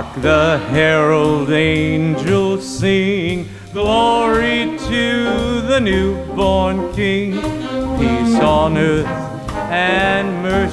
Hark the herald angels sing, glory to the newborn King. Peace on earth and mercy